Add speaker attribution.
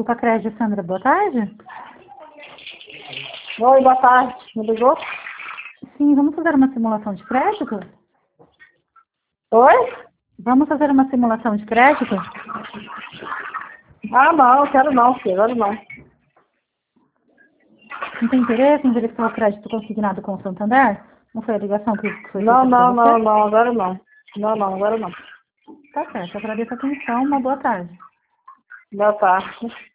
Speaker 1: Grupo Acred, Sandra, boa tarde.
Speaker 2: Oi, boa tarde. Me ligou?
Speaker 1: Sim, vamos fazer uma simulação de crédito?
Speaker 2: Oi?
Speaker 1: Vamos fazer uma simulação de crédito?
Speaker 2: Ah, não, quero não, filho, quero não.
Speaker 1: Não tem interesse em verificar o crédito consignado com o Santander? Não foi a ligação que foi
Speaker 2: Não,
Speaker 1: feita para
Speaker 2: não, não,
Speaker 1: você?
Speaker 2: não, agora não. Não, não, agora não.
Speaker 1: Tá certo, agradeço a atenção, uma boa tarde.
Speaker 2: Boa tarde.